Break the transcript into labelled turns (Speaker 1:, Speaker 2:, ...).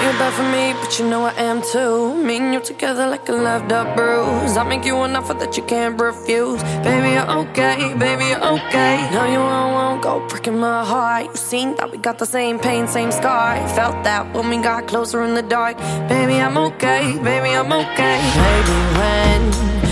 Speaker 1: you're bad for me, but you know I am too. Me and you together like a loved up bruise. I make you an offer that you can't refuse. Baby, you're okay, baby, you're okay. No, you won't go breaking my heart. You seen that we got the same pain, same scar. Felt that when we got closer in the dark. Baby, I'm okay, baby, I'm okay. Baby, when